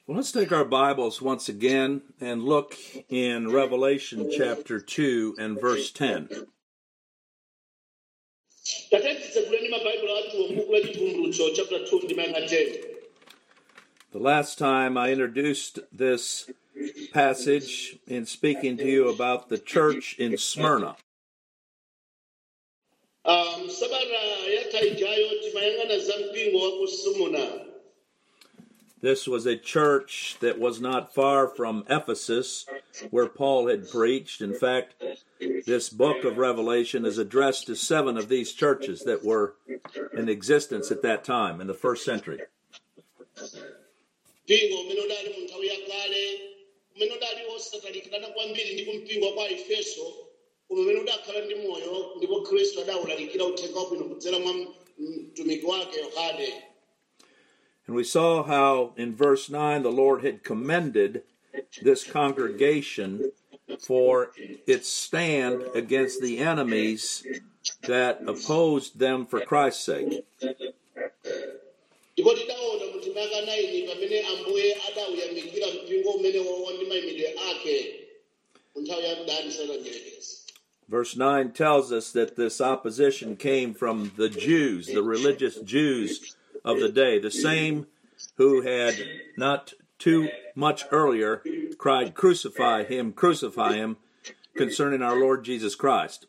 Well, let's take our Bibles once again and look in Revelation chapter 2 and verse 10. The last time I introduced this passage in speaking to you about the church in Smyrna. This was a church that was not far from Ephesus, where Paul had preached. In fact, this book of Revelation is addressed to 7 of these churches that were in existence at that time, in the first century. And we saw how in verse 9 the Lord had commended this congregation for its stand against the enemies that opposed them for Christ's sake. Verse 9 tells us that this opposition came from the Jews, the religious Jews of the day, the same who had not too much earlier cried, crucify him, concerning our Lord Jesus Christ.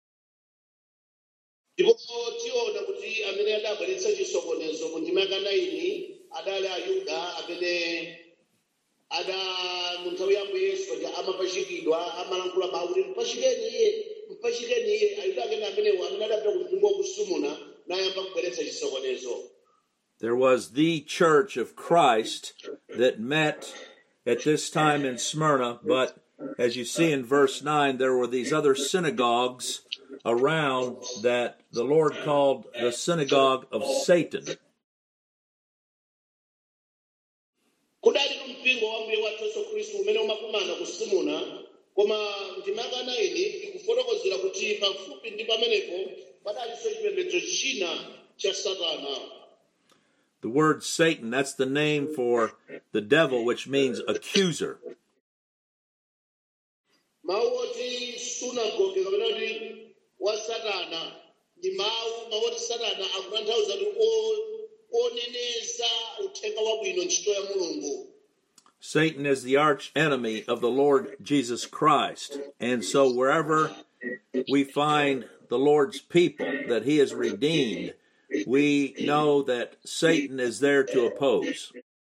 There was the church of Christ that met at this time in Smyrna, but as you see in verse 9, there were these other synagogues around that the Lord called the synagogue of Satan. The word Satan, that's the name for the devil, which means accuser. Satan is the arch enemy of the Lord Jesus Christ. And so wherever we find the Lord's people that he has redeemed, we know that Satan is there to oppose.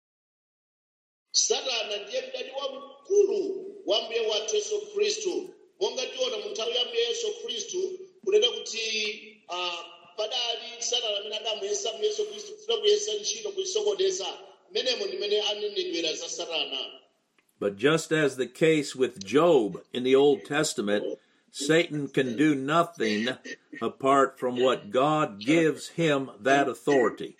But just as the case with Job in the Old Testament, Satan can do nothing apart from what God gives him that authority.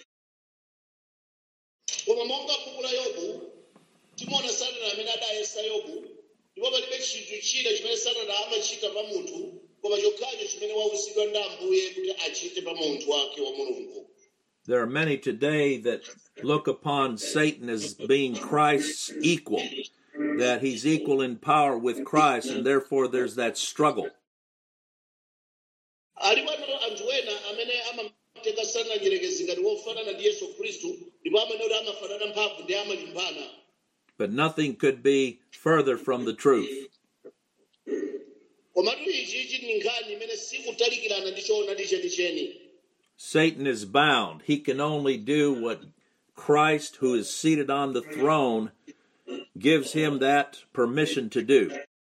There are many today that look upon Satan as being Christ's equal, that he's equal in power with Christ, and therefore there's that struggle. But nothing could be further from the truth. Satan is bound. He can only do what Christ, who is seated on the throne, gives him that permission to do.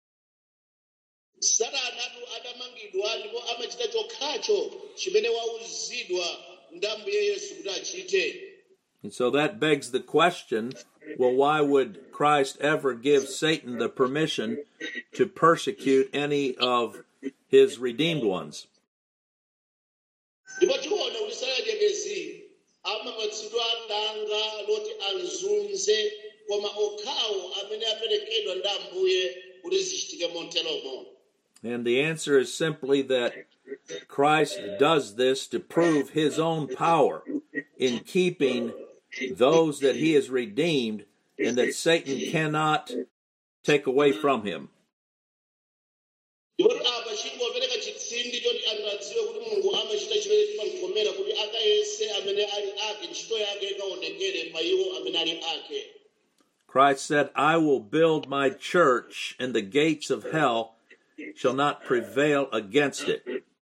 And so that begs the question, well, why would Christ ever give Satan the permission to persecute any of his redeemed ones? And the answer is simply that Christ does this to prove his own power in keeping those that he has redeemed and that Satan cannot take away from him. ndipo apa chingopereka chitsindi choti anthu adziwe kuti mulungu amachita chimene chimamkomera kuti akayese amene ali ake ntchito yake ikaonekere pa iwo amene ali ake. Christ said, I will build my church, and the gates of hell shall not prevail against it.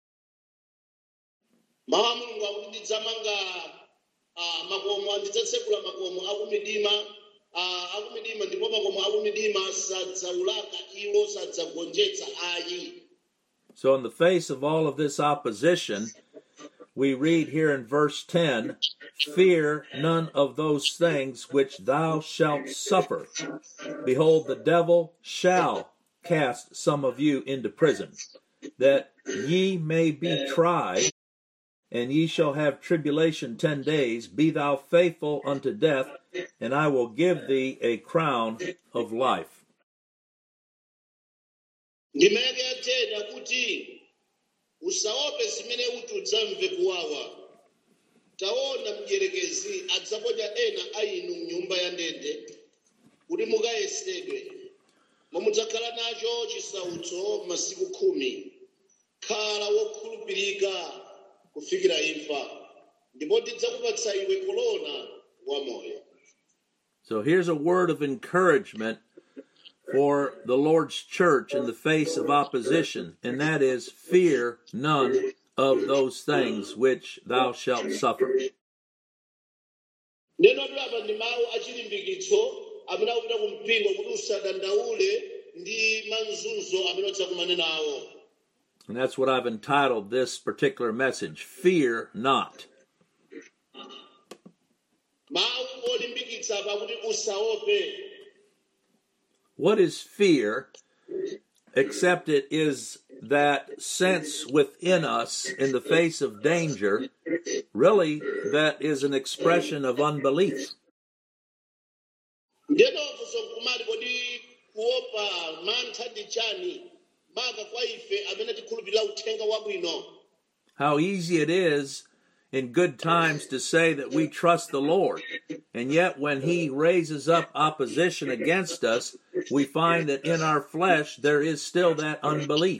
Mawu a mulungu akuti ndidzamanga makomo, ndidzatsekula makomo akumdima ndipo makomo akumdima sadzaulaka iwo, sadzagonjetsa ayi. So in the face of all of this opposition, we read here in verse 10, fear none of those things which thou shalt suffer. Behold, the devil shall cast some of you into prison, that ye may be tried, and ye shall have tribulation 10 days. Be thou faithful unto death, and I will give thee a crown of life. Ndimeke yatenda kuti usaope zimene uti udzamve kuwawa. Taona mdierekezi adzaponya ena a inu m'nyumba ya ndende kuti mukayesedwe. Mudzakhala nacho chisautso masiku 10. Khala wokhulupirika kufikira imfa, ndipo ndidzakupatsa iwe korona wamoyo. So here's a word of encouragement for the Lord's church in the face of opposition, and that is, fear none of those things which thou shalt suffer. Neno apa ndi mawu achilimbikitso amene akupita kumpingo kuti usadandaule ndi mazunzo amene udzakumane nawo. And that's what I've entitled this particular message, Fear Not. Mawu olimbikitsa apa kuti usaope. What is fear, except it is that sense within us in the face of danger, really that is an expression of unbelief. Ndeno kumati kodi kuopa mantha ndi chani maka kwa ife amene tikhulupirira uthenga wabwino. How easy it is in good times to say that we trust the Lord, and yet when He raises up opposition against us, we find that in our flesh there is still that unbelief.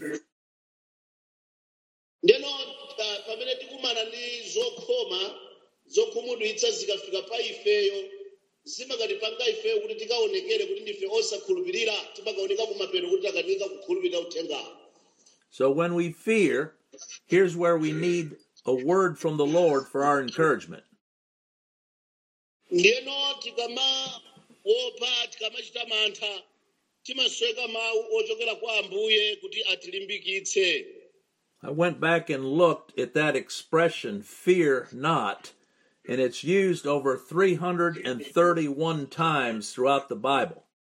Ndeno pamene tikumana ndi zokhoma zokhumudwitsa zikafika pa ifeyo zimakatipanga ifeyo kuti tikaonekere kuti ndife osakhulupirira, timakaoneka kumapeto kuti takanika kukhulupirira uthenga. So when we fear, here's where we need a word from the Lord for our encouragement. Ndeno tikamaopa tikamachita mantha timasweka mawu ochokera kwa Ambuye kuti atilimbikitse. I went back and looked at that expression, fear not, and it's used over 331 times throughout the Bible.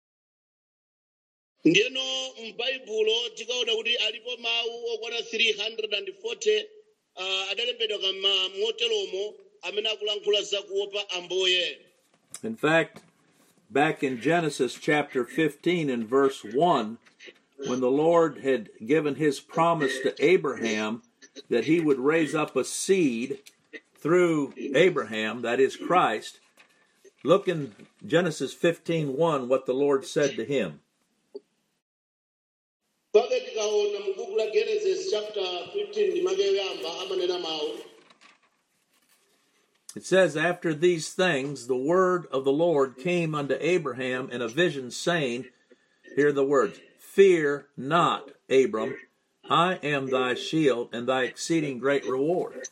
Ndeno m'Baibulo tikaona kuti alipo mawu okwana 340 adalembedwa kama moteromo amene akulankhula za kuopa Ambuye. In fact, back in Genesis chapter 15 and verse 1, when the Lord had given His promise to Abraham that He would raise up a seed through Abraham, that is Christ, look in Genesis 15:1 what the Lord said to him. Pake tikaona mu buku la Genesis chapter 15 ndimakeyoyamba amanena mawu. It says, after these things, the word of the Lord came unto Abraham in a vision, saying, hear the words, fear not, Abram, I am thy shield and thy exceeding great reward.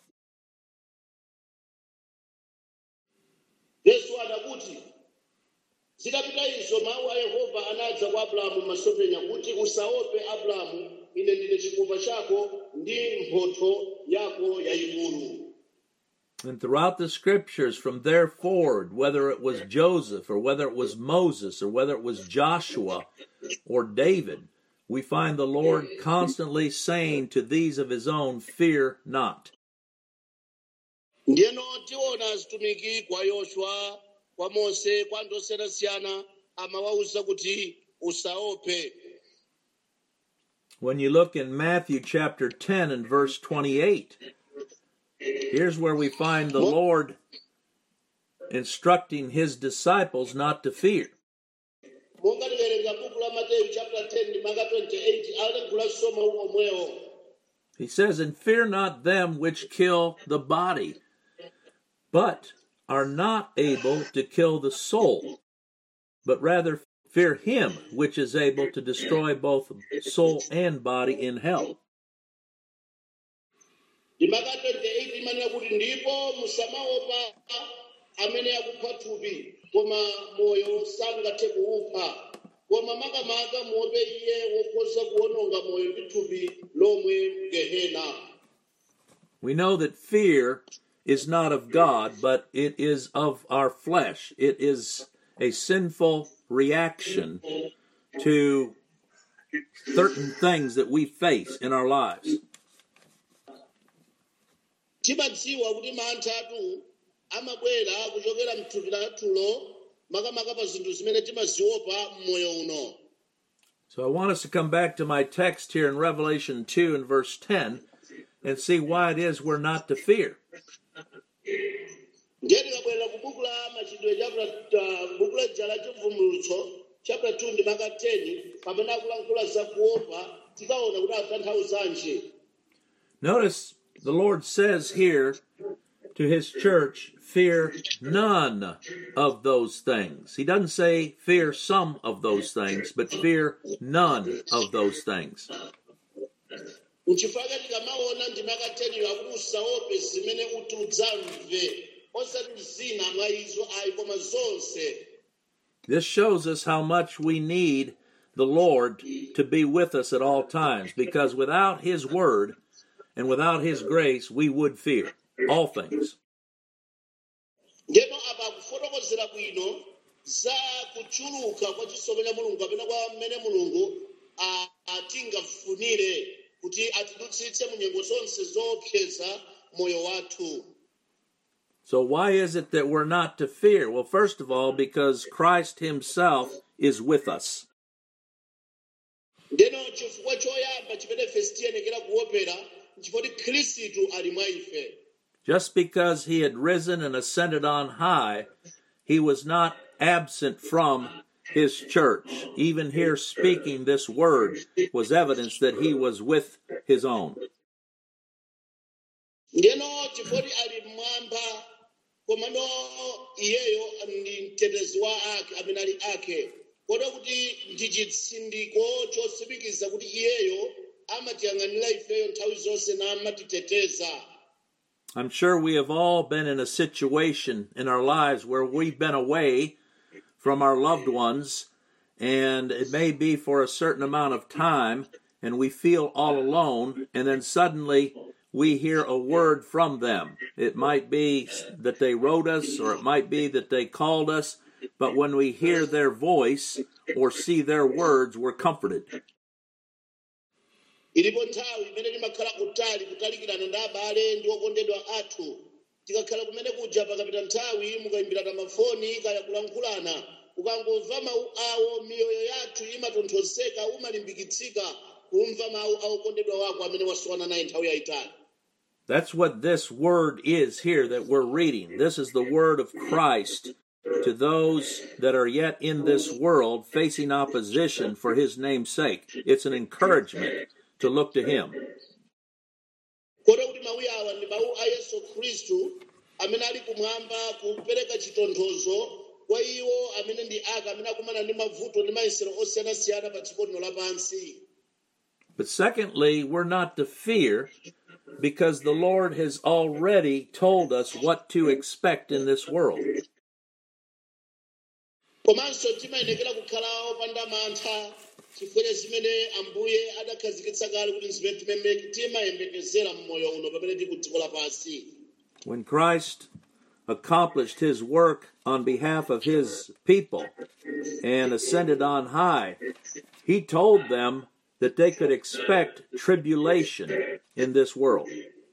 Yesu adakuti zidapita izo mawu a Yehova anadza kwa Abrahamu m'masomphenya kuti usaope Abrahamu, ine ndine chikopa chako ndi mphotho yako yayikulu. And throughout the scriptures from there forward, whether it was Joseph or whether it was Moses or whether it was Joshua or David, we find the Lord constantly saying to these of His own, fear not. Ndiyeno tiona atumiki kwa Yoshua, kwa Mose, kwa anthu osiyanasiyana amawawuza kuti usaope. When you look in Matthew chapter 10 and verse 28, here's where we find the Lord instructing his disciples not to fear. monga tiwerenga buku la Mateyu chapter 10 manga 28 alankhula soma omwewo. He says, "And fear not them which kill the body, but are not able to kill the soul, but rather fear him which is able to destroy both soul and body in hell." Manga 28 imanena kuti ndipo musamaopa amene akupha thupi koma moyo sangathe kuupha, koma makamaka muope iye wokhoza kuwononga moyo ndi thupi lomwe Gehena. We know that fear is not of God, but it is of our flesh. It is a sinful reaction to certain things that we face in our lives. Timadziwa kuti mantha atu amabwera kuchokera mthupi lathulo makamaka pa zinthu zimene timaziopa mmoyo uno. So I want us to come back to my text here in Revelation 2 and verse 10 and see why it is we're not to fear. Ndiye tikabwera ku buku la machitidwe buku la jala chivumbulutso chapter 2 ndi maka 10 pamene akulankhula za kuopa tikaona kuti atanthauzanji. Notice the Lord says here to his church, fear none of those things. He doesn't say fear some of those things, but fear none of those things. Uchifaka tikamaona ndi maka 10 akuti usaope zimene uti udzamve osati zina mwa izo ayi koma zonse. This shows us how much we need the Lord to be with us at all times, because without his word and without his grace, we would fear all things. Ndeno apa kufotokozera bwino za kuchuluka kwa chisomo cha Mulungu kapena kwa mmene Mulungu atingafunire kuti atidutsitse mu nyengo zonse zoopseza moyo wathu. So why is it that we're not to fear? Well, first of all, because Christ himself is with us. Ndeno chifukwa choyamba chimene ife tiyenekera kuopera nchifukwa Khristu ali mwa ife. Just because he had risen and ascended on high, he was not absent from his church. Even here speaking this word was evidence that he was with his own. Ndeno chifukwa ali mmwamba komano iyeyo ndi mtetezi wa ake amene ali ake. Kodi kuti ndi chitsindiko chotsimikiza kuti iyeyo amatiyang'anira ifeyo nthawi zonse na amatiteteza. I'm sure we have all been in a situation in our lives where we've been away from our loved ones, and it may be for a certain amount of time, and we feel all alone, and then suddenly we hear a word from them. It might be that they wrote us, or it might be that they called us, but when we hear their voice or see their words, we're comforted. Ilipo nthawi imene timakhala kutalikirana ndi abale ndi okondedwa athu tikakhala kumene kuja pakapita nthawi mukayimbirana mafoni kaya kulankhulana ukangomva mawu awo miyoyo yathu imatonthozeka umalimbikitsika kumva mawu a okondedwa wako amene wasiyana naye nthawi yayitali. That's what this word is here that we're reading. This is the word of Christ to those that are yet in this world facing opposition for his name's sake. It's an encouragement to look to him. Kodi kuti mawu awa ndi mawu a Yesu Khristu amene ali kumwamba kupereka chitonthozo kwa iwo amene ndi ake amene akumana ndi mavuto ndi mayesero osiyanasiyana pa dziko lino lapansi. But secondly, we're not to fear because the Lord has already told us what to expect in this world. Komanso timayenekera kukhala opanda mantha chifukwa zimene Ambuye adakhazikitsa kale kuti zimene timayembekezera mmoyo uno pamene tili ku dziko lapansi. When Christ accomplished his work on behalf of his people and ascended on high, he told them that they could expect tribulation in this world.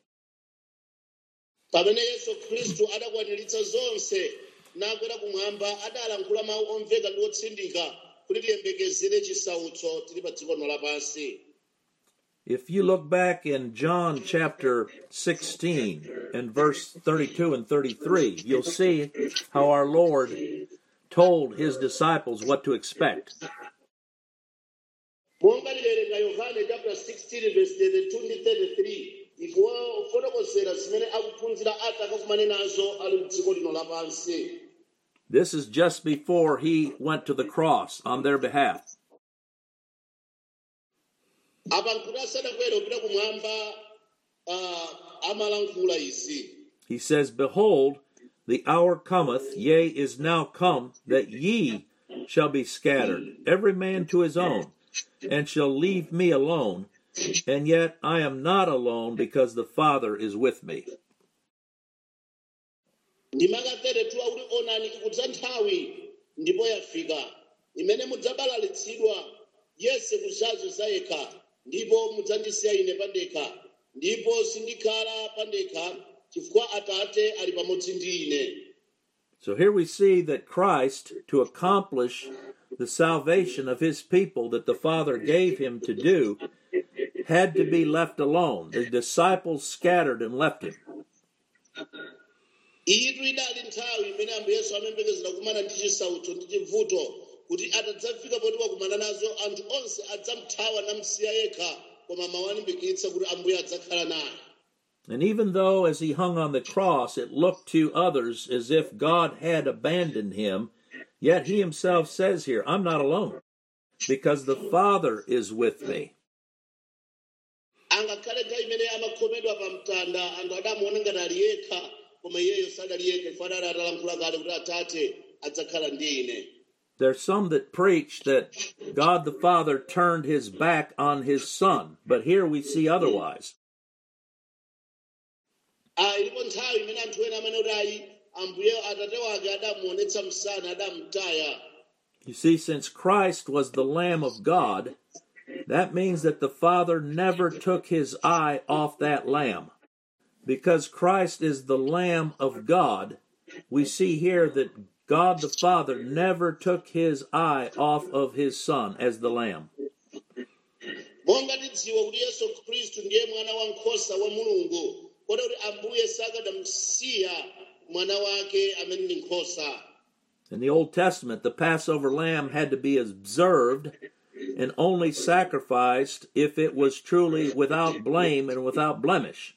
Pamene Yesu Khristu adakwaniritsa zonse nakwera kumwamba adalankhula mawu omveka ndi otsindika kuti tiyembekezere chisautso tili pa dziko lino lapansi. If you look back in John chapter 16 and verse 32 and 33, you'll see how our Lord told his disciples what to expect. monga lilerenga yohane chapter 16 verse 32 ndi 33 ikufotokozera zimene akuphunzira atakakumane nazo ali mdziko lino lapansi. This is just before he went to the cross on their behalf. apa nkuti asanakwera kupita kumwamba amalankhula izi. He says, Behold, the hour cometh, yea, is now come, that ye shall be scattered, every man to his own, and shall leave me alone, and yet I am not alone, because the Father is with me. Ndimakateretu akuti onani ikudza nthawi ndipo yafika imene mudzabalalitsidwa yese kuzazo zayekha ndipo mudzandisiya ine pandekha ndipo sindikhala pandekha chifukwa Atate ali pamodzi ndi ine. So here we see that Christ, to accomplish the salvation of his people that the Father gave him to do, had to be left alone. The disciples scattered and left him. Iyi idali nthawi imene Ambuye Yesu amembekezera kumana ndi chisautso ndi chivuto kuti atadzafika poti wakumana nazo anthu onse adzamthawa namsiya yekha koma mawalimbikitsa kuti Ambuye adzakhala naye. And even though as he hung on the cross it looked to others as if God had abandoned him, yet he himself says here, I'm not alone, because the Father is with me. Angakhale nthawi imene amakhomedwa pa mtanda anthu adamuona ngati ali yekha koma iyeyo sadali yekha chifukwa adali atalankhula kale kuti Atate adzakhala ndi ine. There's some that preach that God the Father turned his back on his Son, but here we see otherwise. Ilipo nthawi imene anthu ena amene kuti ayi Ambuye Atate wake adamuonetsa msana adamutaya. You see, since Christ was the Lamb of God, that means that the Father never took his eye off that lamb. Because Christ is the Lamb of God, we see here that God the Father never took his eye off of his Son as the Lamb. Monga tidziwa kuti Yesu Khristu ndiye mwana wankhosa wa Mulungu, kodi kuti Ambuye sakadamusiya mwana wake amene ndi nkhosa. In the Old Testament, the Passover lamb had to be observed and only sacrificed if it was truly without blame and without blemish.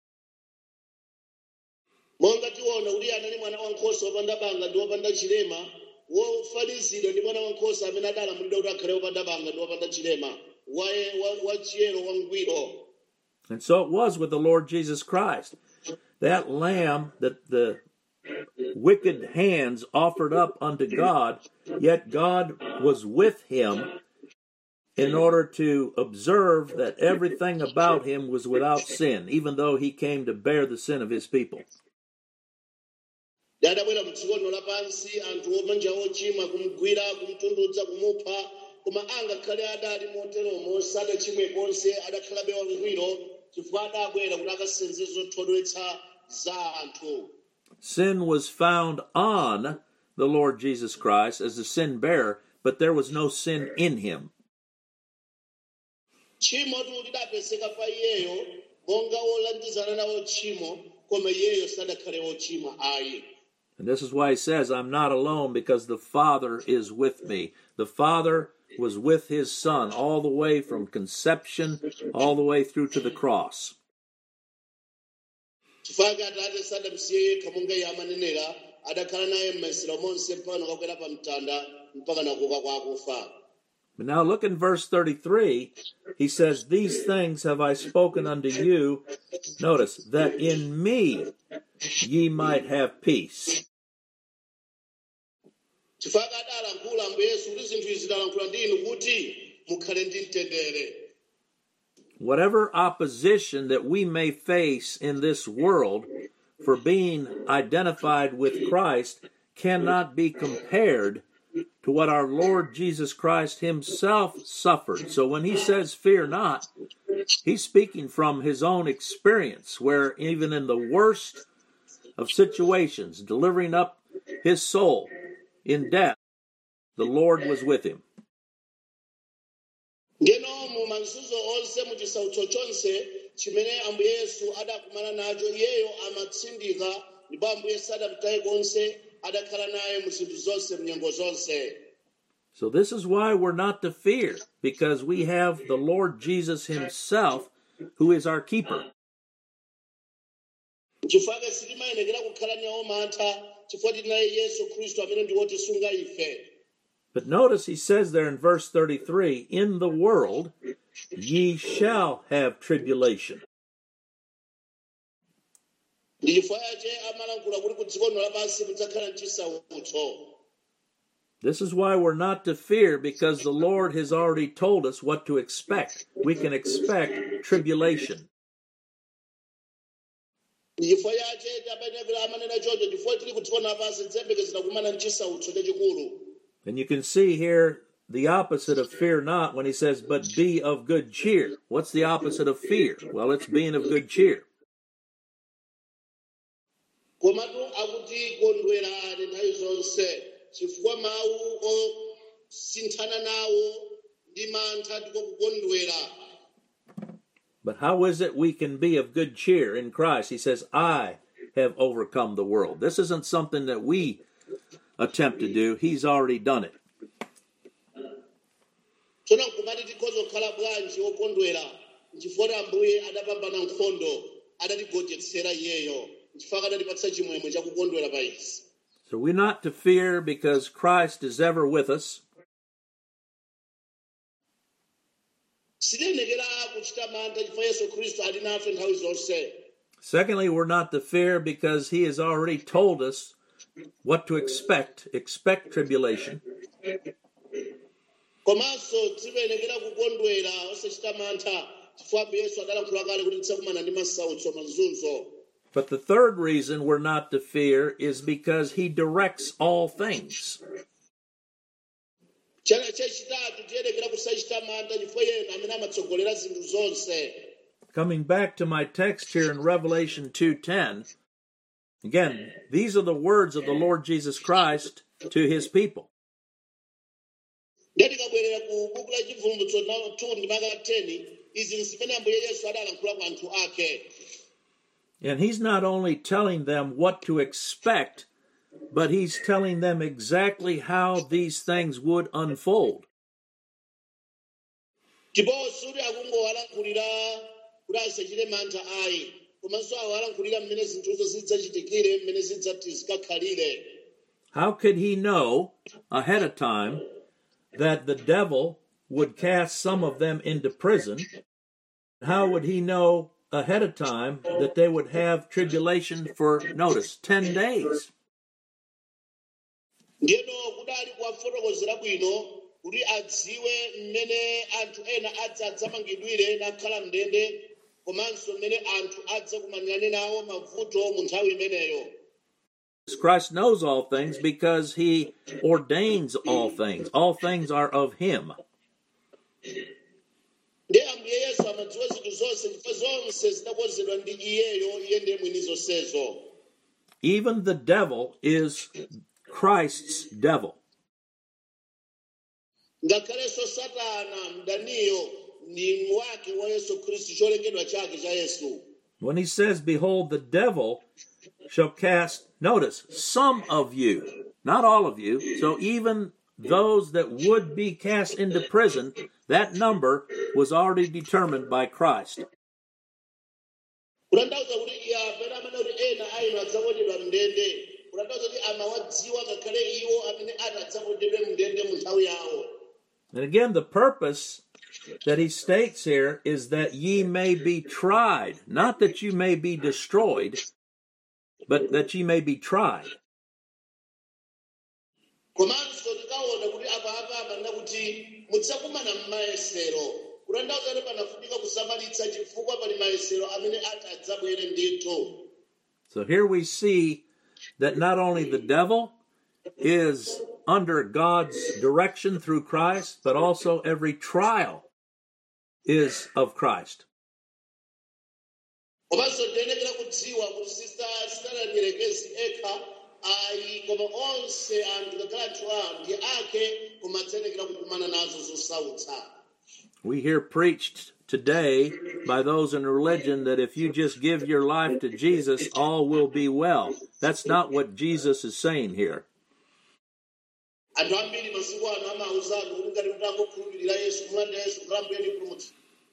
Monga tiona kuti anali mwana wankhosa wopanda banga ndi wopanda chilema, wofanizidwa ndi mwana wankhosa amene adalamulidwa kuti akhale wopanda banga ndi wopanda chilema, wa chiyero wangwiro. And so it was with the Lord Jesus Christ. That lamb that the wicked hands offered up unto God, yet God was with him in order to observe that everything about him was without sin, even though he came to bear the sin of his people. Dadabwera mdziko lino lapansi anthu omanja ochimwa kumugwira kumutundudza kumupha koma angakhale adali moteromo sadachimwe konse adakhalabe wangwiro chifukwa adabwera kuti akasenze zothodwetsa za anthu. Sin was found on the Lord Jesus Christ as the sin bearer, but there was no sin in him. Tchimo lidapezeka pa iyeyo monga wolandizana nawo tchimo koma iyeyo sadakhale wochimwa ayi. And this is why he says, I'm not alone because the Father is with me. The Father was with his Son all the way from conception, all the way through to the cross. Chifukwa Atate sadamsiye yekha monga iye amanenera adakhala naye m'mayesero monse mpaka kakwera pa mtanda mpaka nakuka kwa akufa. But now look in verse 33. He says, These things have I spoken unto you, notice, that in me ye might have peace. Chifukwa adalankhula Ambuye Yesu kuti zinthu izi ndalankhula ndi inu kuti mukhale ndi mtendere. Whatever opposition that we may face in this world for being identified with Christ cannot be compared to what our Lord Jesus Christ himself suffered. So when he says, fear not, he's speaking from his own experience, where even in the worst of situations, delivering up his soul in death, the Lord was with him. Ngeno mu mazunzo onse mu chisautso chonse chimene ambuye yesu adakumana nacho iyeyo amatsindika ndipo ambuye sadamtaye konse adakhala naye mu zinthu zonse mnyengo zonse. So this is why we're not to fear, because we have the Lord Jesus himself who is our keeper. Chifukwa sitimayenekera kukhala nawo mantha chifukwa tinaye Yesu Khristu amene ndi wotisunga ife. But notice he says there in verse 33, in the world ye shall have tribulation. Ndi chifukwa chache amalankhula kuti ku dziko lapansi mudzakhala chisautso. This is why we're not to fear, because the Lord has already told us what to expect. We can expect tribulation. Ndi chifukwa chache tabenekera amanena choncho chifukwa tili ku dziko lapansi tiyembekezera kumana ndi chisautso chachikulu. And you can see here the opposite of fear not when he says, but be of good cheer. What's the opposite of fear? Well, it's being of good cheer. Komatu akuti kondwerani nthawi zonse chifukwa mawu osinthana nawo ndi mantha ndiko kukondwera. But how is it we can be of good cheer in Christ? He says, I have overcome the world. This isn't something that we attempt to do. He's already done it. Tsono kumati tikhoza kukhala bwanji okondwera chifukwa ambuye adapambana nkhondo adatigonjetsera iyeyo chifukwa adatipatsa chimwemwe chakukondwera pa izi. So we're not to fear because Christ is ever with us. Sitiyenekera kuchita mantha chifukwa Yesu Khristu ali nafe nthawi zonse. Secondly, we're not to fear because he has already told us what to expect. Expect tribulation. Komanso tiyenekera kukondwera osachita mantha chifukwa Yesu adalankhula kale kuti tidzakumana ndi masautso mazunzo. But the third reason we're not to fear is because he directs all things. Coming back to my text here in Revelation 2:10, again, these are the words of the Lord Jesus Christ to his people. And he's not only telling them what to expect, but he's telling them exactly how these things would unfold. How could he know ahead of time that the devil would cast some of them into prison? How would he know ahead of time that they would have tribulation for, notice, 10 days? Christ knows all things because he ordains all things. All things are of him. Even the devil is Christ's devil. When he says, behold, the devil shall cast, notice, some of you, not all of you, so even those that would be cast into prison, that number was already determined by Christ. And again, the purpose that he states here is that ye may be tried, not that you may be destroyed, but that ye may be tried. So here we see that not only the devil is under God's direction through Christ, but also every trial is of Christ. We hear preached today by those in religion that if you just give your life to Jesus, all will be well. That's not what Jesus is saying here. anthu ambiri masiku ano amawuzana kuti ngati mutangokhulupirira yesu kumulanda yesu kulambuye ndi kupulumutsa.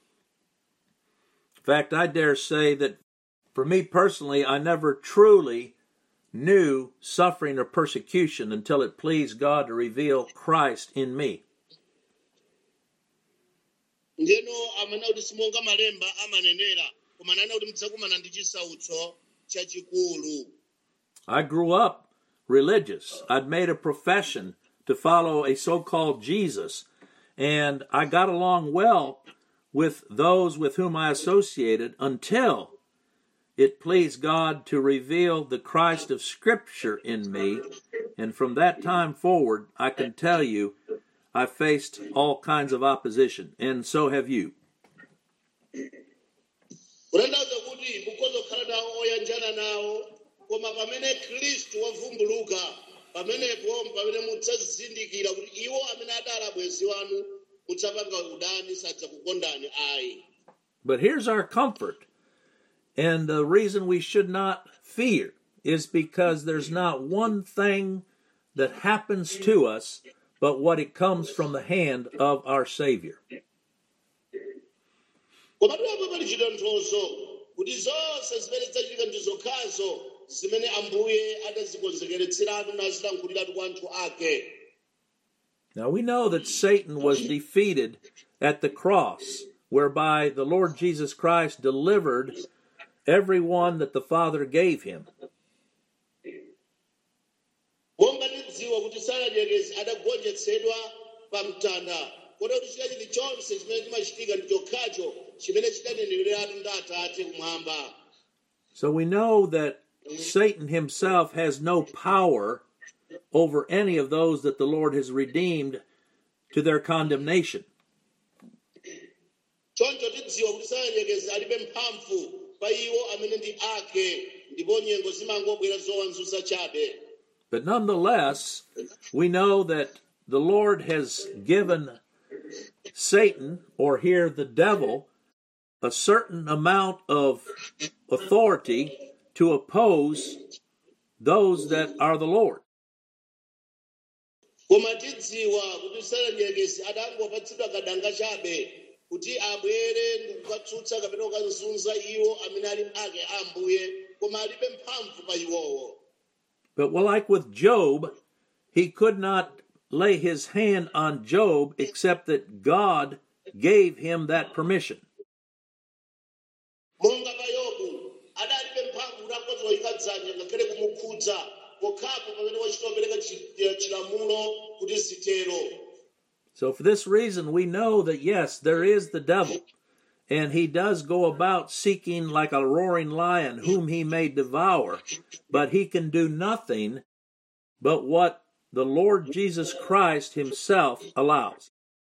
In fact, I dare say that for me personally, I never truly knew suffering or persecution until it pleased God to reveal Christ in me. Ndeno amana kuti simonga malemba amanenera koma nana kuti mudzakumana ndi chisautso chachikulu. I grew up religious. I'd made a profession to follow a so-called Jesus, and I got along well with those with whom I associated until it pleased God to reveal the Christ of Scripture in me, and from that time forward, I can tell you, I faced all kinds of opposition, and so have you. Kutanthauza kuti mukhoza kukhala nawo oyanjana nawo koma pamene Khristu wavumbuluka pamenepo pamene mudzazindikira kuti iwo amene adali abwenzi wanu mudzapanga udani sadzakukondani ayi. But here's our comfort, and the reason we should not fear is because there's not one thing that happens to us but what it comes from the hand of our Savior. Koma ndipo pali chitonthozo kuti zonse zimene zachitika ndi zokhazo zimene Ambuye adazikonzekeretsiratu nazilankhuliratu kwa anthu ake. Now we know that Satan was defeated at the cross, whereby the Lord Jesus Christ delivered everyone that the Father gave him. Monga tidziwa kuti Satana adagonjetsedwa pa mtanda, kodi kuti china chilichonse chimene chimachitika ndi chokhacho chimene chidanenereratu ndi Atate kumwamba. So we know that Satan himself has no power over any of those that the Lord has redeemed to their condemnation. Choncho tidziwa kuti Satana alibe mphamvu pa iwo amene ndi ake ndipo nyengo zimangobwera zowanzuza chabe. But nonetheless, we know that the Lord has given Satan, or here the devil, a certain amount of authority to oppose those that are the Lord. Koma tidziwa kuti Satana adangopatsidwa kadanga chabe kuti abwere ndi kukatsutsa kapena kukazunza iwo amene ali ake Ambuye koma alibe mphamvu pa iwowo. But like with Job, he could not lay his hand on Job except that God gave him that permission. Monga pa Yobu adalibe mphamvu kuti akozoyika dzanja ngakhale kumukhudza pokhapo pamene wachitopereka chilamulo kuti zitero. So for this reason, we know that yes, there is the devil, and he does go about seeking like a roaring lion whom he may devour, but he can do nothing but what the Lord Jesus Christ himself allows.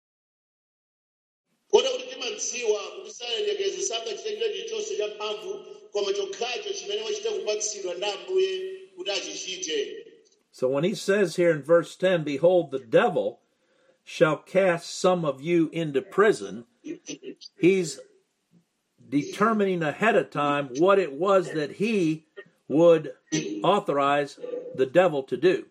Kodi kuti timadziwa kuti Satana sangachita chilichonse cha mphamvu koma chokhacho chimene wachita kupatsidwa ndi Ambuye kuti achichite. So when he says here in verse 10, behold, the devil shall cast some of you into prison, he's determining ahead of time what it was that he would authorize the devil to do.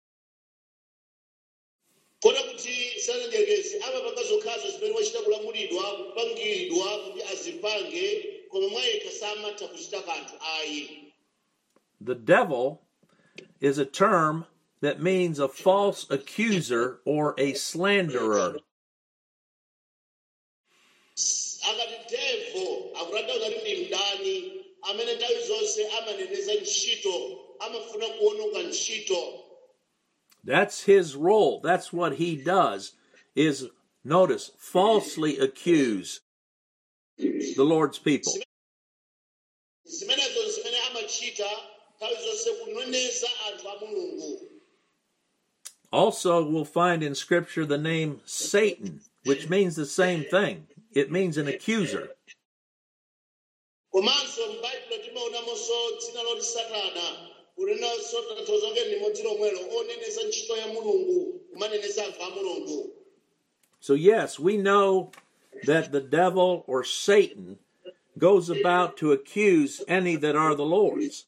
Kodi kuti Satana amapanga zokhazo zimene wachita kulamulidwa kupangiridwa kuti azipange koma mwayekha samatha kuchita kanthu ayi. The devil is a term that means a false accuser or a slanderer. Akati devil akutanthauza kuti ndi mdani amene nthawi zonse amaneneza ntchito amafuna kuononga ntchito. That's his role. That's what he does, is, notice, falsely accuse the Lord's people. Zimenezo zimene amachita nthawi zonse kuneneza anthu a Mulungu. Also, we'll find in Scripture the name Satan, which means the same thing. It means an accuser. Komanso m'Baibulo timaonamonso dzina loti Satana kulinanso tanthauzo lake limodzi lomwelo oneneza ntchito ya Mulungu kumaneneza anthu a Mulungu. So yes, we know that the devil or Satan goes about to accuse any that are the Lord's.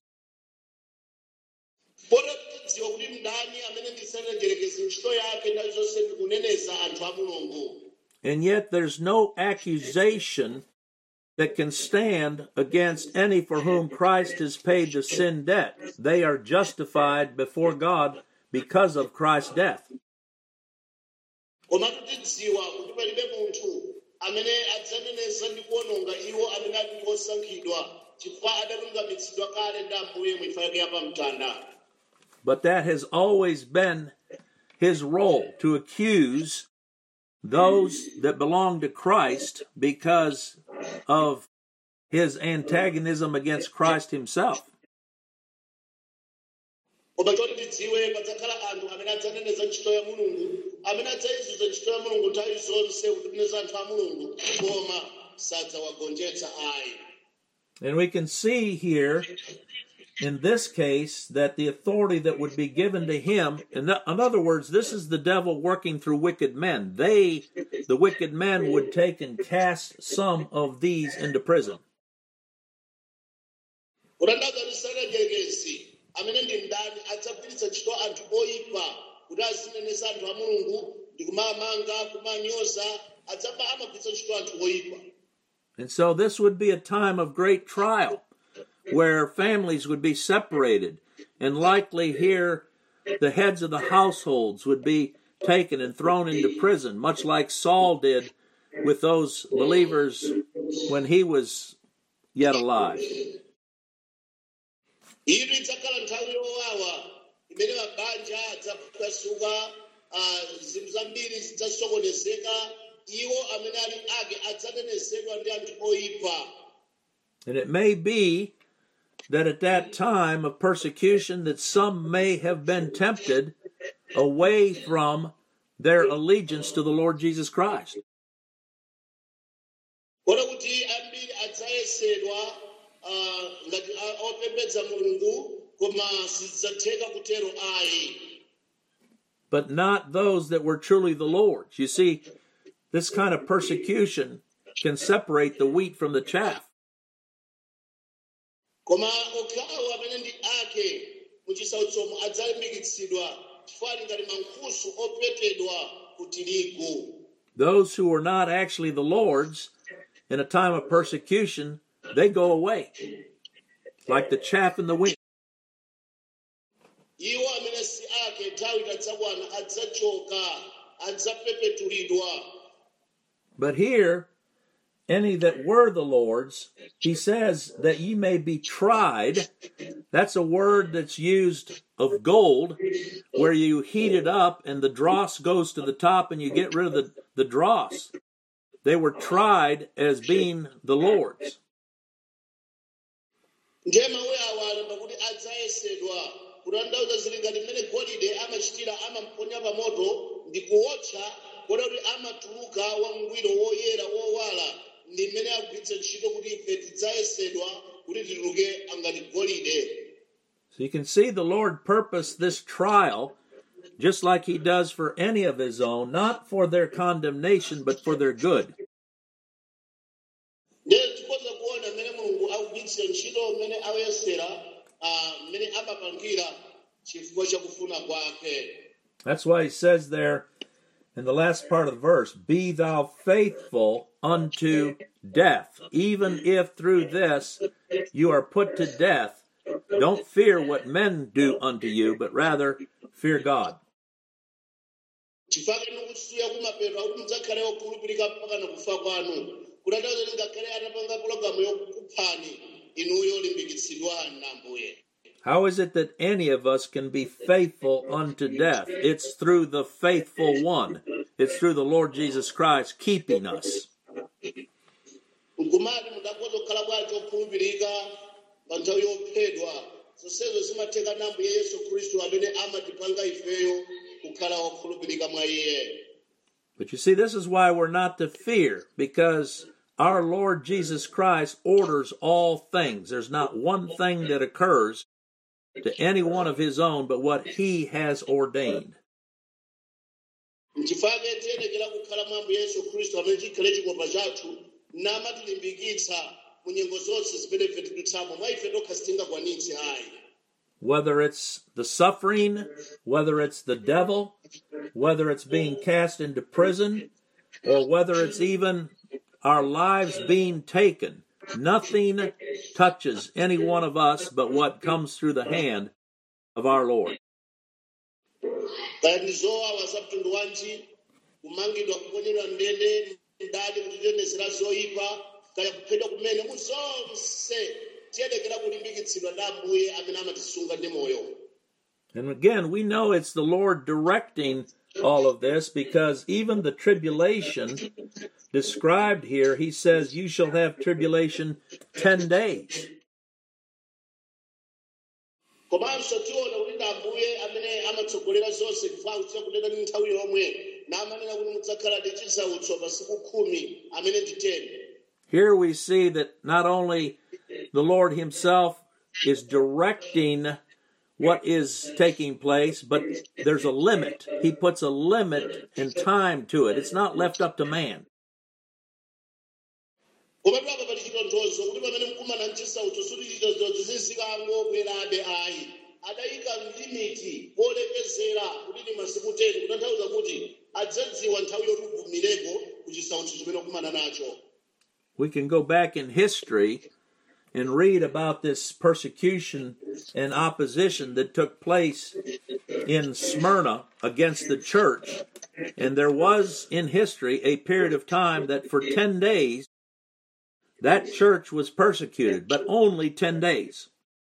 Pota tidziwa kuti ndani amene ndisanenjerekeze ntchito yake nthawi zonse ndikuneneza anthu a Mulungu. And yet there's no accusation that can stand against any for whom Christ has paid the sin debt. They are justified before God because of Christ's death. Koma tidziwa kuti palibe munthu amene adzaneneza ndi kuononga iwo amene ali ndi osankhidwa chifukwa adalungamitsidwa kale ndi Ambuye mu imfa yake yapamtanda. But that has always been his role, to accuse those that belong to Christ because of his antagonism against Christ himself. Koma choti tidziwe padzakhala anthu amene adzaneneza ntchito ya Mulungu, amene adzayizunza ntchito ya Mulungu nthawi zonse kutineneza anthu a Mulungu, koma sadzawagonjetsa ayi. And we can see here, in this case, that the authority that would be given to him, in other words, this is the devil working through wicked men. The wicked men, would take and cast some of these into prison. Amene ndi ndani adzagwiritsa ntchito anthu oyipa kuti azineneza anthu a Mulungu ndi kumamanga kumanyoza amagwiritsa ntchito anthu oyipa. And so this would be a time of great trial, where families would be separated, and likely here the heads of the households would be taken and thrown into prison, much like Saul did with those believers when he was yet alive. Ili idzakhala nthawi yowawa imene mabanja adzapasuka, zinthu zambiri zidzasokonezeka, iwo amene ali ake adzanenezedwa ndi anthu oyipa. And it may be that at that time of persecution that some may have been tempted away from their allegiance to the Lord Jesus Christ. Kota kuti ambiri adzayesedwa ngati opembedza Mulungu, koma sizidzatheka kutero ayi. But not those that were truly the Lord's. You see, this kind of persecution can separate the wheat from the chaff. Koma okhawo amene ndi ake muchisautsomo adzalimbikitsidwa chifukwa ali ngati mankhusu opetedwa ku tirigu. Those who are not actually the Lord's, in a time of persecution, they go away, like the chaff in the wind. Iwo amene si ake nthawi itadzakwana adzachoka, adzapepetulidwa. But here, any that were the Lord's, he says that ye may be tried. That's a word that's used of gold, where you heat it up and the dross goes to the top and you get rid of the dross. They were tried as being the Lord's. Ndiye mawu awalemba kuti adzayesedwa, kutanthauza zili ngati mmene golide amachitira, amamponya pa moto ndi kuwotcha, kota kuti amatuluka wangwiro woyera wowala, ndi mmene agwiritsa ntchito kuti ife tidzayesedwa kuti tituluke ngati golide. So you can see the Lord purposed this trial just like he does for any of his own, not for their condemnation, but for their good. Ndiye tikhoza kuona mmene Mulungu akugwiritsa ntchito mmene awayesera, mmene amapangira chifukwa cha kufuna kwake. That's why he says there in the last part of the verse, be thou faithful unto death. Even if through this you are put to death, don't fear what men do unto you, but rather fear God. Chifukwa ndikusuya kumapeto kuti mudzakhale okhulupirika mpaka nakufa kwanu. Kutanthauza kuti ngakhale atapanga pulogalamu yokukuphani, inuyo limbikitsidwani na Ambuye. How is it that any of us can be faithful unto death? It's through the faithful one. It's through the Lord Jesus Christ keeping us. Ngumati mudakhoza kukhala bwanji okhulupirika pa nthawi yophedwa. Zonsezo zimatheka ndi Ambuye Yesu Khristu amene amatipanga ifeyo kukhala okhulupirika mwa Iye. But you see, this is why we're not to fear, because our Lord Jesus Christ orders all things. There's not one thing that occurs to any one of his own but what he has ordained. Nchifake tiyenekera kukhala mwa Ambuye Yesu Khristu amene chikhale chikopa chathu namatilimbikitsa mu nyengo zonse zimene ife tidutsamo mwa ife tokha sitingakwanitse ayi. Whether it's the suffering, whether it's the devil, whether it's being cast into prison, or whether it's even our lives being taken, nothing touches any one of us but what comes through the hand of our Lord. Kaya ndizowawa za mtundu wanji kumangidwa kuponyedwa ndende ndani kutitetezera zoyipa kaya kuphedwa kumene mu zonse tiyenekera kulimbikitsidwa ndi Ambuye amene amatisunga ndi moyo. And again, we know it's the Lord directing all of this because even the tribulation described here, he says, you shall have tribulation 10 days. Komanso tiona kuti ndi Ambuye amene amatsogolera zonse chifukwa kuti kunena ndi nthawi yomwe na amanena kuti mudzakhala ndi chisautso masiku 10 amene ndi 10. Here we see that not only the Lord himself is directing what is taking place, but there's a limit. He puts a limit and time to it. It's not left up to man. Koma papa pali chitonthozo kuti pamene mkumana mchisautso suti chitonthozo zizikango bwerabe ayi. Adayika limiti polekezera kuti ndi masiku 10 kutanthauza kuti adzadziwa nthawi yoti uvumireko ku chisautso chimene ukumana nacho. We can go back in history and read about this persecution and opposition that took place in Smyrna against the church. And there was in history a period of time that for 10 days that church was persecuted, but only 10 days.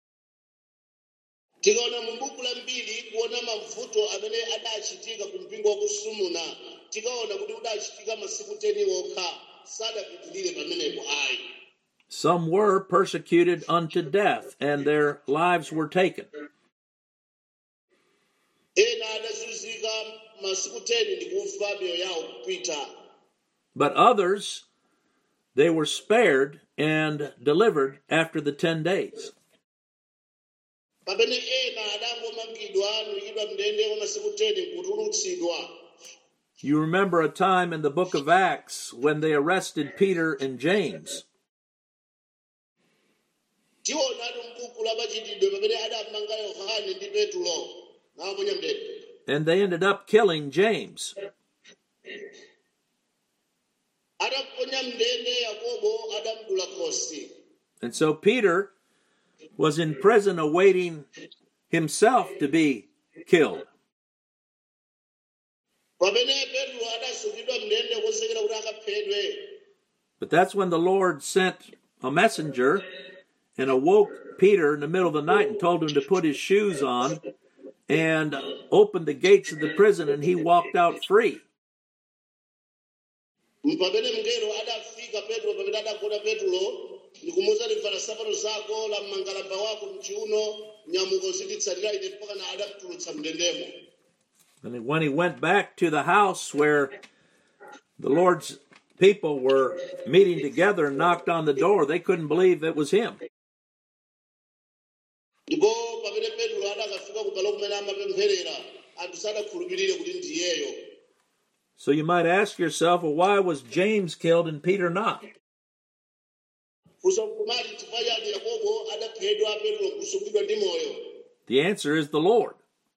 Tikaona mu buku la mbiri kuona mavuto amene adachitika ku mpingo wa ku Smyrna, tikaona kuti udachitika masiku 10 okha sadapitirire pamenepo ayi. Some were persecuted unto death, and their lives were taken. Ena adazunzika masiku 10 ndi kufa miyoyo yawo kupita. But others, they were spared and delivered after the 10 days. Pamene ena adangomangidwa nuyikidwa mndende wa masiku 10 kutulutsidwa. You remember a time in the book of Acts when they arrested Peter and James. Tiona mbuku la machitidwe pamene adamanga Yohane ndi Petro nawaponya mndende. And they ended up killing James. Adaponya mndende Yakobo adamdula khosi. And so Peter was in prison awaiting himself to be killed. Pamene Petro adasungidwa mndende konsekera kuti akaphedwe. But that's when the Lord sent a messenger and awoke Peter in the middle of the night and told him to put his shoes on and opened the gates of the prison, and he walked out free. Pamene mngelo adafika Petro pamene adagona Petro ndikumuza livala sapato zako la mangalamba wako mchiuno nyamuko ziditsalira ine mpaka na adatulutsa mndendemo. And when he went back to the house where the Lord's people were meeting together and knocked on the door, they couldn't believe it was him. Ndipo pamene Petro adakafika kubalo kumene amapempherera anthu sadakhulupirire kuti ndiyeyo. So you might ask yourself, well, why was James killed and Peter not? Kusokumali tifayadi Yakobo adaphedwa Petro kusungidwa ndi moyo. The answer is the Lord.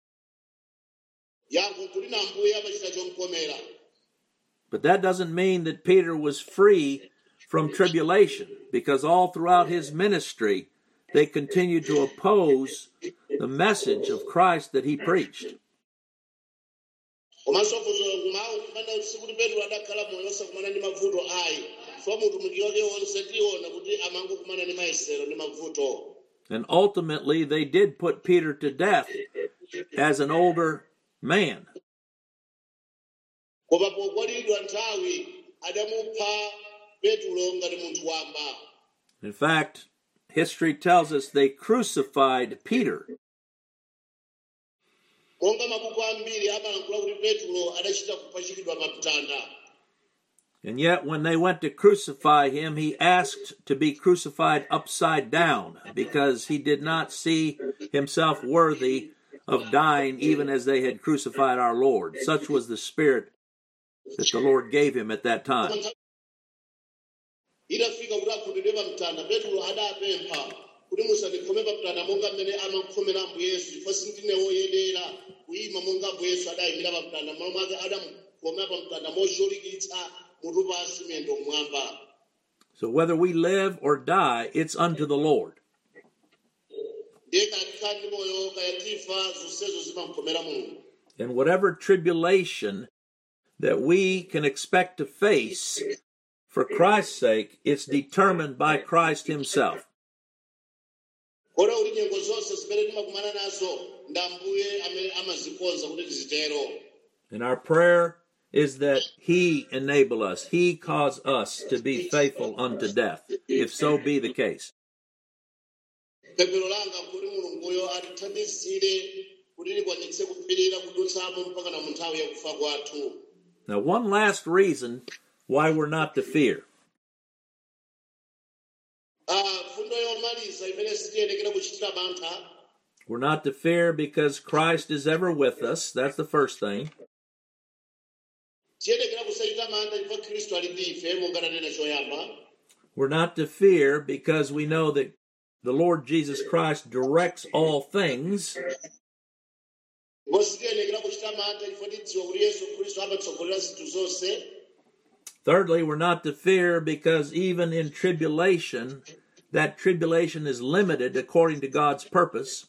Yankho kuli na Ambuye amachita chomkomera. But that doesn't mean that Peter was free from tribulation, because all throughout his ministry, they continued to oppose the message of Christ that he preached. Komanso kumau kumene sikuti Petro adakhala moyo osakumana ndi mavuto ayi. Fo munthu mukiyoke wonse tiona kuti amangokumana ndi mayesero ndi mavuto. And ultimately, they did put Peter to death as an older man. Koma pokwalidwa nthawi adamupha Petro ngati munthu wamba. In fact, history tells us they crucified Peter. Monga mabuku ambiri amalankhula kuti Petro adachita kupachikidwa pa mtanda. And yet, when they went to crucify him, he asked to be crucified upside down because he did not see himself worthy of dying even as they had crucified our Lord. Such was the spirit that the Lord gave him at that time. Itafika kuti akhomedwe pa mtanda, Petro adapempha kuti musandikhome pa mtanda monga mmene amakhomera Ambuye Yesu, chifukwa sindine woyenera kuyima monga Ambuye Yesu adayimira pa mtanda, m'malo mwake adamukhomera pa mtanda mozolikitsa mutu pansi miyendo mmwamba. So whether we live or die, it's unto the Lord. And whatever tribulation that we can expect to face for Christ's sake, it's determined by Christ himself. And our prayer is that he enable us, he cause us to be faithful unto death, if so be the case. Now, one last reason why we're not to fear. We're not to fear because Christ is ever with us. That's the first thing. We're not to fear because we know that the Lord Jesus Christ directs all things. Thirdly, we're not to fear because even in tribulation, that tribulation is limited according to God's purpose.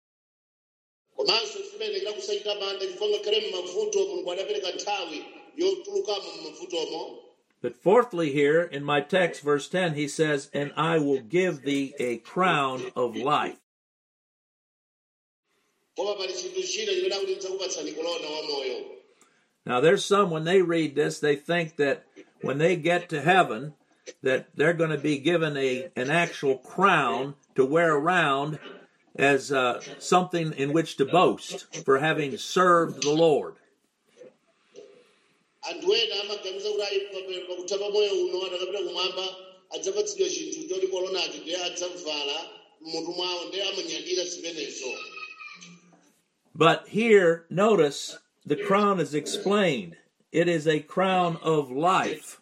But fourthly here, in my text, verse 10, he says, and I will give thee a crown of life. Now there's some, when they read this, they think that when they get to heaven, that they're going to be given an actual crown to wear around as something in which to boast for having served the Lord. But here, notice, the crown is explained. It is a crown of life.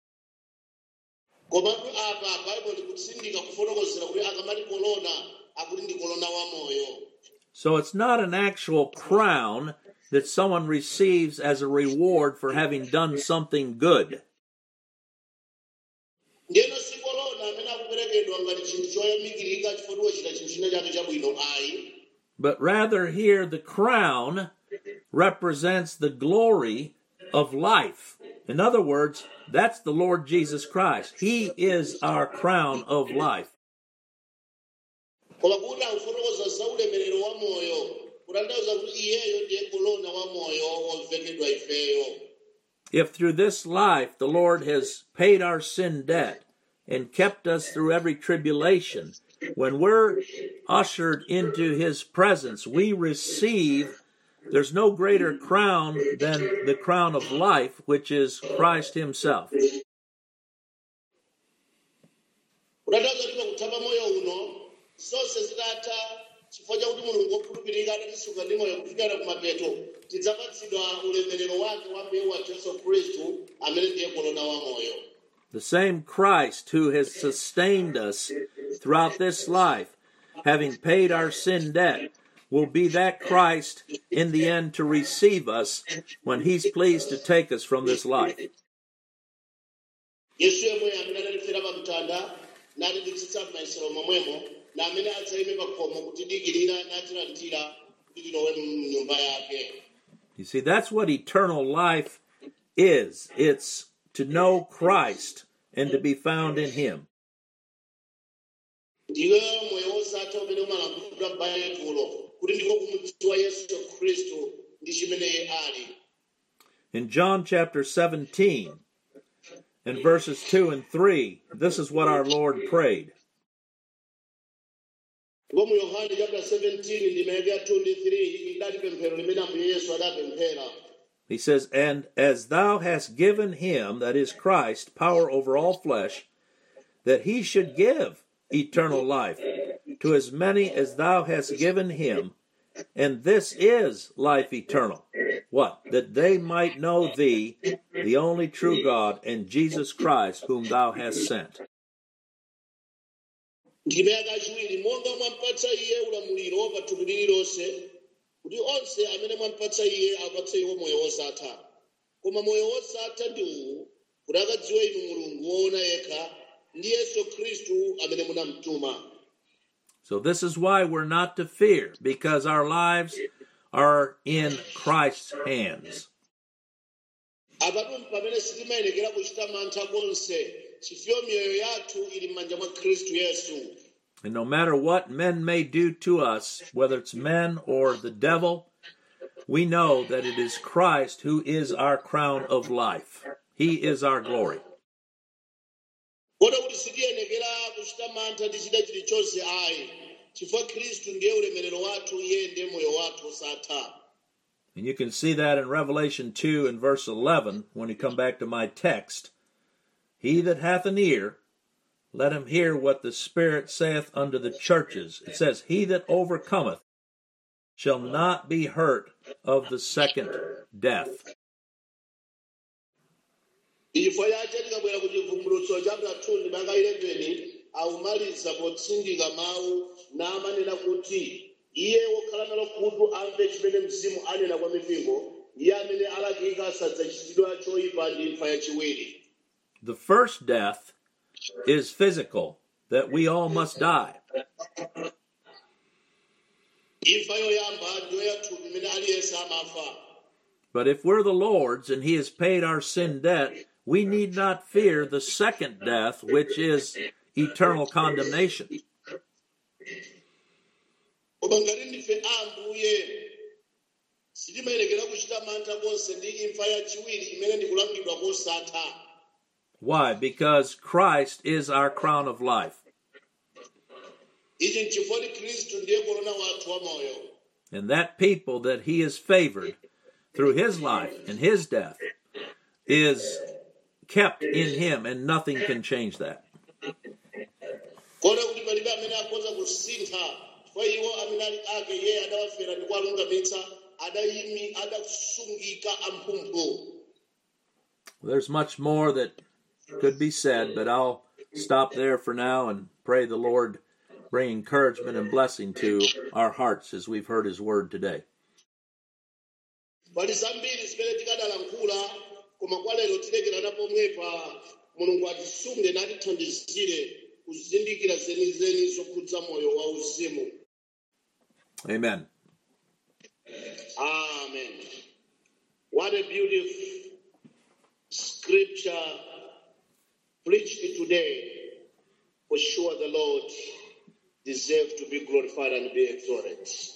So it's not an actual crown that someone receives as a reward for having done something good. But rather here the crown represents the glory of life. In other words, that's the Lord Jesus Christ. He is our crown of life. If through this life the Lord has paid our sin debt and kept us through every tribulation, when we're ushered into his presence, we receive, there's no greater crown than the crown of life, which is Christ himself. The same Christ who has sustained us throughout this life, having paid our sin debt, will be that Christ in the end to receive us when he's pleased to take us from this life. You see, that's what eternal life is. It's to know Christ and to be found in him. In John chapter 17 and verses 2 and 3, this is what our Lord prayed. He says, and as thou hast given him, that is Christ, power over all flesh, that he should give eternal life to as many as thou hast given him, And this is life eternal. What? That they might know thee, the only true God, and Jesus Christ, whom thou hast sent. ndime yachiwiri monga mwampatsa iye ulamuliro pa thupi lililonse kuti onse amene mwampatsa iye apatse iwo moyo wosatha koma moyo wosatha ndi uwu kuti akadziwe inu mulungu woona yekha ndi yesu khristu amene munamtuma. So this is why we're not to fear, because our lives are in Christ's hands. Apatu pamene sitimayenekera kuchita mantha konse chifukwa miyoyo yathu ili m'manja mwa khristu yesu. And no matter what men may do to us, whether it's men or the devil, we know that it is Christ who is our crown of life. He is our glory. Kota kuti sitiyenekera kuchita mantha ndi chida chilichonse ayi chifukwa khristu ndiye ulemerero wathu iye ndiye moyo wathu osatha. And you can see that in Revelation 2 and verse 11, when you come back to my text. He that hath an ear, let him hear what the Spirit saith unto the churches. It says, he that overcometh shall not be hurt of the second death. Chifukwa chache tikabwera ku chivumbulutso chapter 2 ndime 11 aumaliza potsindika mawu namanena kuti iye wokhala nalo khutu amve chimene mzimu anena kwa mipingo iye amene alakika sadzachitidwa choyipa ndi imfa yachiwiri. The first death is physical, that we all must die. Imfa yoyamba ndiyo yathupi imene aliyense amafa. But if we're the Lord's and he has paid our sin debt, we need not fear the second death, which is eternal condemnation. Koma ngati ndife ambuye sitimayenekera kuchita mantha konse ndi imfa yachiwiri imene ndikulangidwa kosatha. Why? Because Christ is our crown of life. Ichi n'chifukwa khristu ndiye korona wathu wa moyo. And that people that he has favored through his life and his death is kept in him, and nothing can change that. Kona kuti palibe amene akhoza kusintha kwa iwo amene ali ake iye adawafera ndi kuwalungamitsa adasungika amphumphu. There's much more that could be said, but I'll stop there for now and pray the Lord bring encouragement and blessing to our hearts as we've heard his word today. Pali zambiri zimene tikadalankhula koma kwa lero tilekerana pomwepa mulungu atisunge natithandizire kuzindikira zenizeni zokhudza moyo wauzimu. Amen. Amen. What a beautiful scripture preached today. For sure the Lord deserves to be glorified and be exalted.